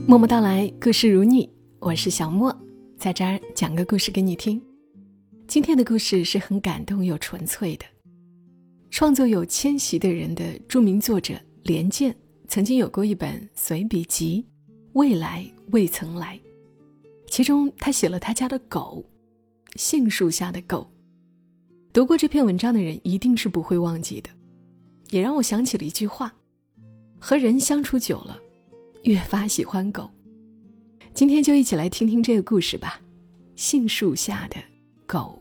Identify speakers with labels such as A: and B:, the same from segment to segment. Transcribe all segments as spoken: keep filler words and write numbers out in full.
A: 默默到来，故事如你，我是小莫，在这儿讲个故事给你听。今天的故事是很感动又纯粹的。创作有迁徙的人的著名作者连健曾经有过一本随笔集《未来未曾来》，其中他写了他家的狗，杏树下的狗。读过这篇文章的人一定是不会忘记的，也让我想起了一句话：和人相处久了，越发喜欢狗。今天就一起来听听这个故事吧。杏树下的狗。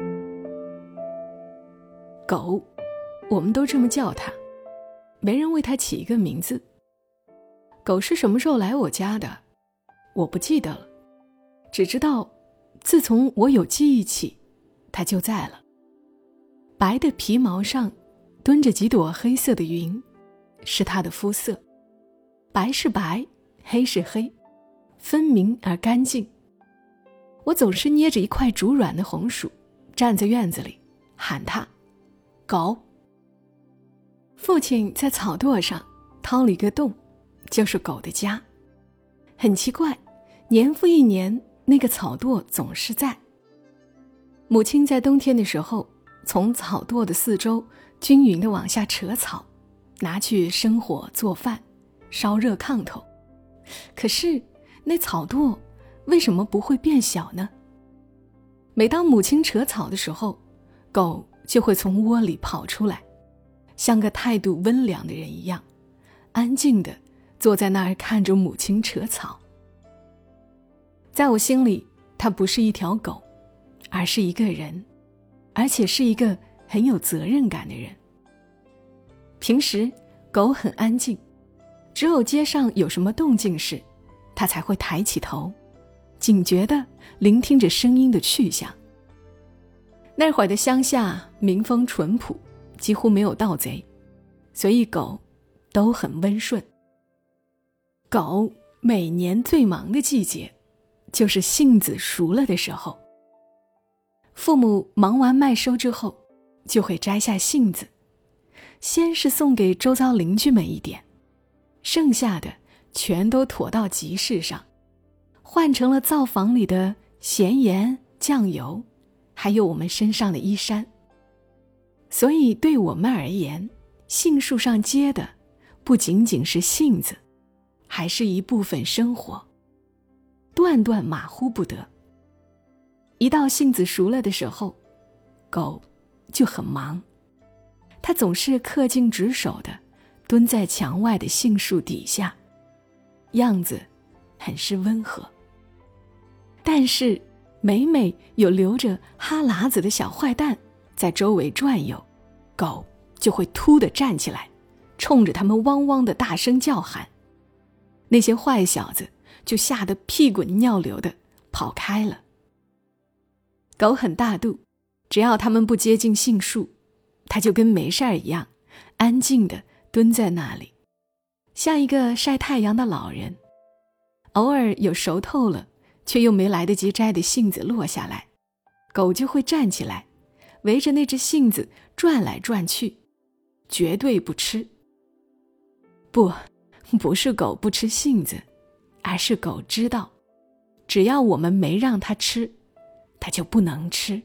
A: 狗，我们都这么叫它，没人为它起一个名字。狗是什么时候来我家的，我不记得了，只知道自从我有记忆起，它就在了。白的皮毛上蹲着几朵黑色的云，是它的肤色。白是白，黑是黑，分明而干净。我总是捏着一块煮软的红薯，站在院子里喊它狗。父亲在草垛上掏了一个洞，就是狗的家。很奇怪，年复一年，那个草垛总是在。母亲在冬天的时候，从草垛的四周均匀地往下扯草，拿去生火做饭，烧热炕头。可是那草垛为什么不会变小呢？每当母亲扯草的时候，狗就会从窝里跑出来，像个态度温良的人一样，安静地坐在那儿看着母亲扯草。在我心里，它不是一条狗，而是一个人，而且是一个很有责任感的人。平时狗很安静，只有街上有什么动静时，它才会抬起头，警觉地聆听着声音的去向。那会儿的乡下民风淳朴，几乎没有盗贼，所以狗都很温顺。狗每年最忙的季节就是杏子熟了的时候。父母忙完麦收之后，就会摘下杏子，先是送给周遭邻居们一点，剩下的全都驮到集市上，换成了灶房里的咸盐酱油，还有我们身上的衣衫。所以对我们而言，杏树上结的不仅仅是杏子，还是一部分生活，断断马虎不得。一到杏子熟了的时候，狗就很忙，它总是恪尽职守地蹲在墙外的杏树底下，样子很是温和。但是每每有留着哈喇子的小坏蛋在周围转悠，狗就会突地站起来，冲着他们汪汪地大声叫喊。那些坏小子就吓得屁滚尿流地跑开了。狗很大度，只要他们不接近杏树，它就跟没事儿一样，安静地蹲在那里，像一个晒太阳的老人。偶尔有熟透了却又没来得及摘的杏子落下来，狗就会站起来，围着那只杏子转来转去，绝对不吃。不，不是狗不吃杏子，而是狗知道，只要我们没让它吃，它就不能吃。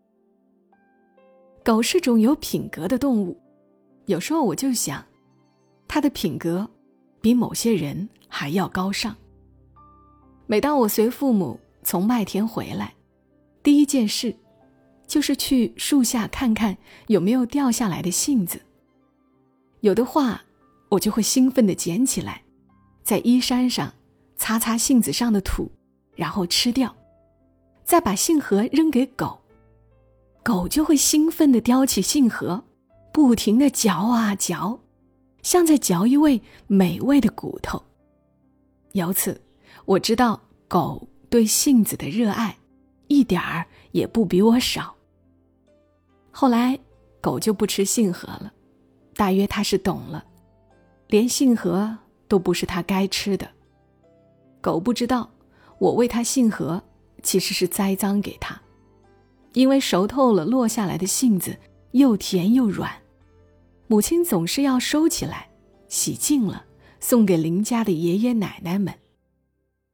A: 狗是种有品格的动物，有时候我就想，它的品格比某些人还要高尚。每当我随父母从麦田回来，第一件事就是去树下看看有没有掉下来的杏子。有的话，我就会兴奋地捡起来，在衣衫上擦擦杏子上的土，然后吃掉，再把杏核扔给狗。狗就会兴奋地叼起杏核，不停地嚼啊嚼，像在嚼一味美味的骨头。由此我知道狗对杏子的热爱一点儿也不比我少。后来狗就不吃杏核了，大约它是懂了，连杏核都不是它该吃的。狗不知道我喂它杏核其实是栽赃给它，因为熟透了落下来的杏子又甜又软，母亲总是要收起来，洗净了送给邻家的爷爷奶奶们，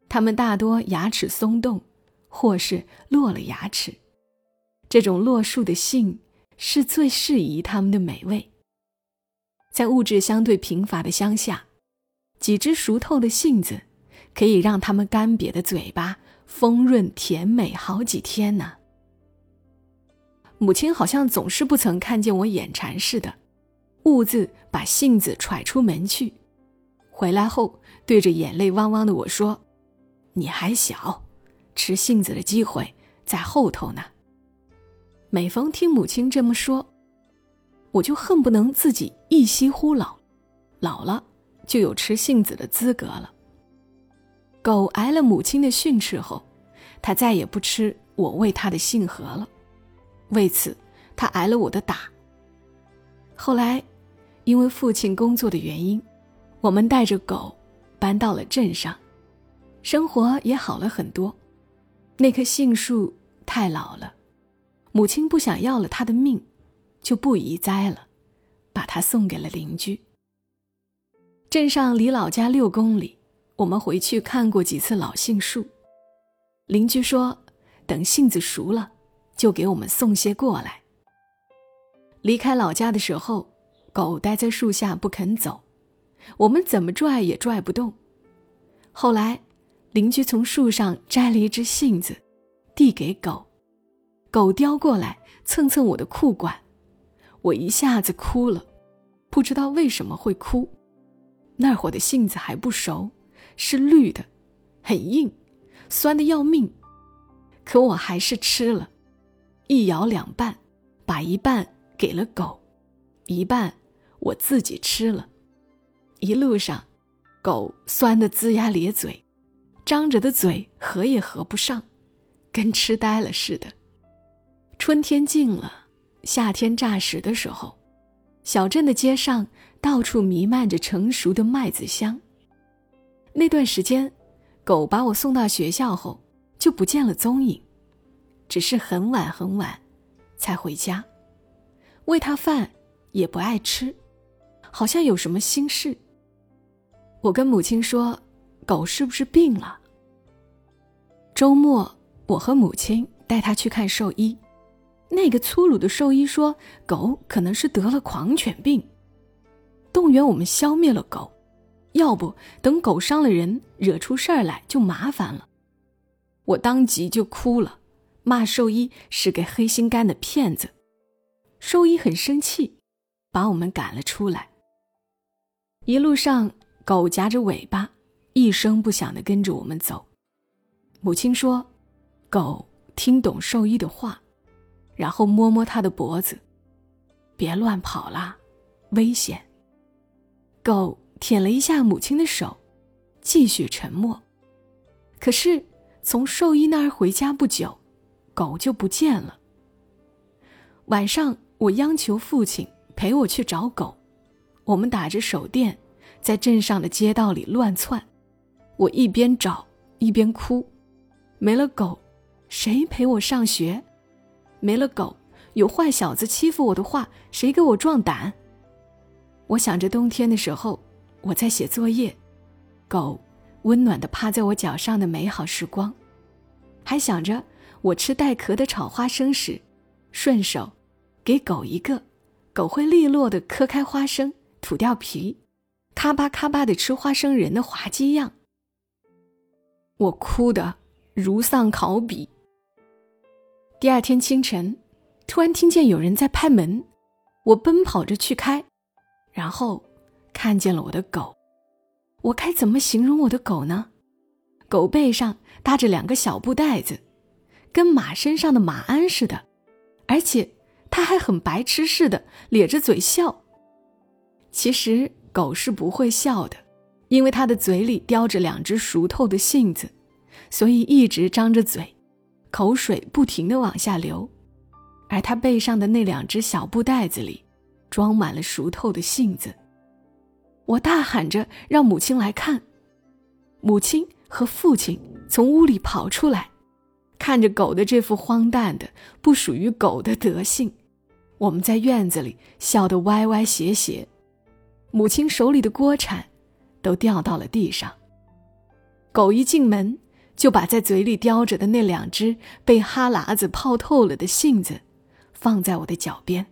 A: 它们大多牙齿松动，或是落了牙齿。这种落树的杏是最适宜它们的美味。在物质相对贫乏的乡下，几只熟透的杏子可以让它们干瘪的嘴巴丰润甜美好几天呢。母亲好像总是不曾看见我眼馋似的，兀自把杏子揣出门去。回来后对着眼泪汪汪的我说，你还小，吃杏子的机会在后头呢。每逢听母亲这么说，我就恨不能自己一夕忽老，老了就有吃杏子的资格了。狗挨了母亲的训斥后，它再也不吃我喂它的杏核了，为此它挨了我的打。后来因为父亲工作的原因，我们带着狗搬到了镇上，生活也好了很多。那棵杏树太老了，母亲不想要了它的命，就不移栽了，把它送给了邻居。镇上离老家六公里，我们回去看过几次老杏树。邻居说，等杏子熟了，就给我们送些过来。离开老家的时候，狗待在树下不肯走，我们怎么拽也拽不动。后来邻居从树上摘了一只杏子递给狗，狗叼过来蹭蹭我的裤管，我一下子哭了，不知道为什么会哭。那会儿的杏子还不熟，是绿的，很硬，酸得要命，可我还是吃了，一咬两半，把一半给了狗，一半我自己吃了。一路上狗酸得龇牙咧嘴，张着的嘴合也合不上，跟痴呆了似的。春天近了，夏天乍时的时候，小镇的街上到处弥漫着成熟的麦子香。那段时间，狗把我送到学校后就不见了踪影，只是很晚很晚才回家。喂它饭也不爱吃，好像有什么心事。我跟母亲说，狗是不是病了？周末我和母亲带它去看兽医，那个粗鲁的兽医说狗可能是得了狂犬病，动员我们消灭了狗，要不等狗伤了人，惹出事儿来就麻烦了。我当即就哭了，骂兽医是个黑心肝的骗子。兽医很生气，把我们赶了出来。一路上狗夹着尾巴一声不响地跟着我们走。母亲说，狗听懂兽医的话，然后摸摸他的脖子，别乱跑啦，危险。狗舔了一下母亲的手，继续沉默。可是从兽医那儿回家不久，狗就不见了。晚上我央求父亲陪我去找狗，我们打着手电在镇上的街道里乱窜，我一边找一边哭。没了狗，谁陪我上学？没了狗，有坏小子欺负我的话，谁给我壮胆？我想着冬天的时候我在写作业，狗温暖地趴在我脚上的美好时光，还想着我吃带壳的炒花生时，顺手给狗一个，狗会利落地磕开花生，吐掉皮，咔吧咔吧地吃花生仁的滑稽样。我哭得如丧考妣。第二天清晨，突然听见有人在拍门，我奔跑着去开，然后看见了我的狗。我该怎么形容我的狗呢？狗背上搭着两个小布袋子，跟马身上的马鞍似的，而且它还很白痴似的咧着嘴笑。其实狗是不会笑的，因为它的嘴里叼着两只熟透的杏子，所以一直张着嘴，口水不停地往下流。而它背上的那两只小布袋子里装满了熟透的杏子。我大喊着让母亲来看，母亲和父亲从屋里跑出来，看着狗的这副荒诞的不属于狗的德性，我们在院子里笑得歪歪斜斜，母亲手里的锅铲都掉到了地上。 狗一进门就把在嘴里叼着的那两只被哈喇子泡透了的杏子放在我的脚边，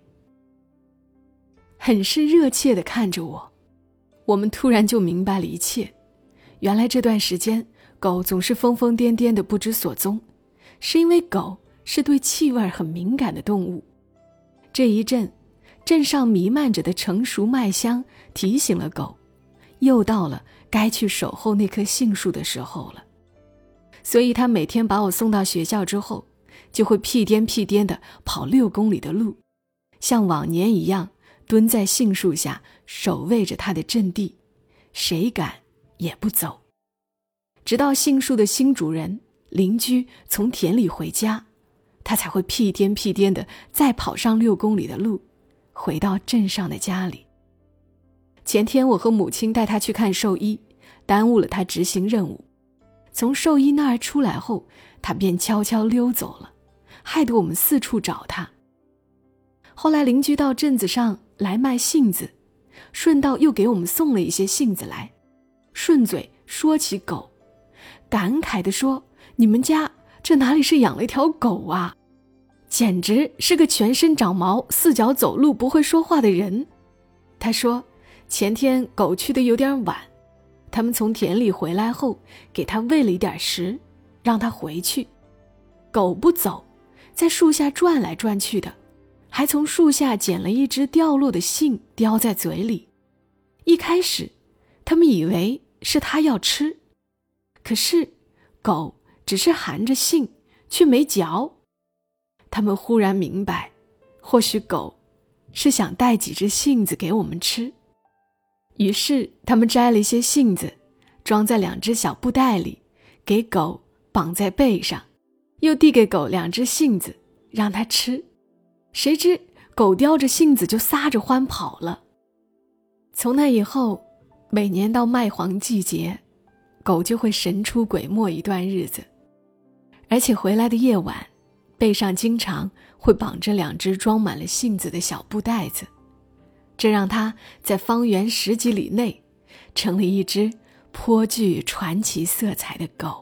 A: 很是热切地看着我。我们突然就明白了一切，原来这段时间狗总是疯疯癫癫的不知所踪，是因为狗是对气味很敏感的动物。这一阵镇上弥漫着的成熟麦香提醒了狗，又到了该去守候那棵杏树的时候了。所以他每天把我送到学校之后，就会屁颠屁颠地跑六公里的路，像往年一样蹲在杏树下守卫着他的阵地，谁赶也不走。直到杏树的新主人邻居从田里回家，他才会屁颠屁颠地再跑上六公里的路，回到镇上的家里。前天我和母亲带他去看兽医，耽误了他执行任务。从兽医那儿出来后，他便悄悄溜走了，害得我们四处找他。后来邻居到镇子上来卖杏子，顺道又给我们送了一些杏子来，顺嘴说起狗，感慨地说：“你们家这哪里是养了一条狗啊，简直是个全身长毛、四脚走路不会说话的人。”他说前天狗去的有点晚，他们从田里回来后给它喂了一点食，让它回去。狗不走，在树下转来转去的，还从树下捡了一只掉落的杏叼在嘴里。一开始他们以为是它要吃，可是狗只是含着杏却没嚼。他们忽然明白，或许狗是想带几只杏子给我们吃。于是他们摘了一些杏子，装在两只小布袋里，给狗绑在背上，又递给狗两只杏子让它吃。谁知狗叼着杏子就撒着欢跑了。从那以后，每年到麦黄季节，狗就会神出鬼没一段日子，而且回来的夜晚，背上经常会绑着两只装满了杏子的小布袋子，这让它在方圆十几里内成了一只颇具传奇色彩的狗。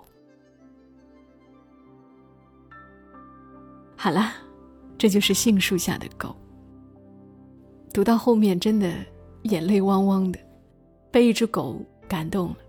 A: 好了，这就是杏树下的狗。读到后面真的眼泪汪汪的，被一只狗感动了。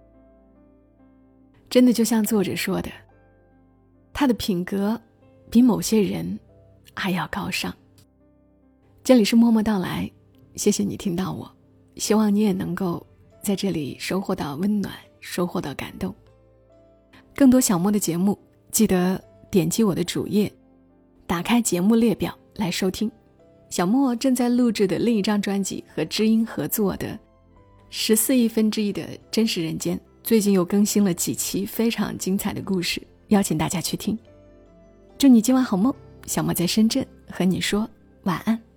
A: 真的就像作者说的，他的品格比某些人还要高尚。这里是默默到来，谢谢你听到我，希望你也能够在这里收获到温暖，收获到感动。更多小莫的节目，记得点击我的主页，打开节目列表来收听。小莫正在录制的另一张专辑和知音合作的十四亿分之一的真实人间，最近又更新了几期非常精彩的故事，邀请大家去听。祝你今晚好梦，小莫在深圳和你说晚安。